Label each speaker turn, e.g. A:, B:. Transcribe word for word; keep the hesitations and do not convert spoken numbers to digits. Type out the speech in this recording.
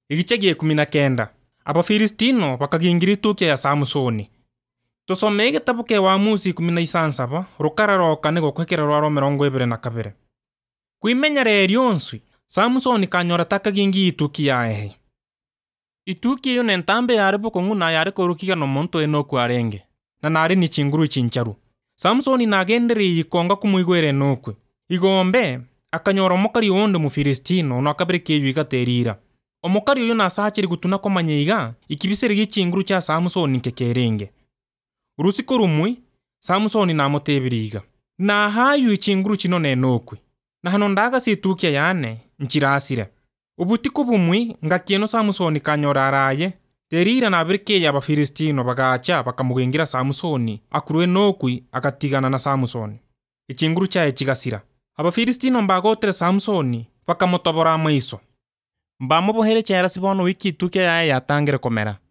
A: Igice gia ikumi na kenda. Abafilistino bakagingira itukia ya Samusoni. Tusome gitabu kia Waamuzi ikumi na isansaba rukara rwa kane gukwekera rwa mirongo ibiri na kabiri. Kuimenyera ryonswi Samusoni kanyora takagingi itukia ehe. Itukia yo nentambe yari bukonguna yari kurukiga no muntu enoku arenge. Na nari ni chinguru chincharu. Samusoni nagendere yikonga kumuigwere nokwe. Igombe akanyora omukari onde mu Filistino no akabire keyu igaterira. Omukari uyu nasachiri gutuna komanyiga ikibisere gichinguru cha Samusoni kekerenge. Urusiko rumwe Samusoni namutebiriga. Na hayu ichinguru chino nenokwe. Na hano ndaga situkia yane nchirasire. Ubutiko bumwe ngakieno Samusoni kanyora araye terira na birike ya Filistino bagacha bakamugengira Samusoni akuruwe nokwi akatigana na Samusoni. Ichinguru cha chigasira. Abafilistino mbagotere Samusoni bakamutobora amaiso. Mbamubohere cyera sibono wiki tuke yaye yatangire komera.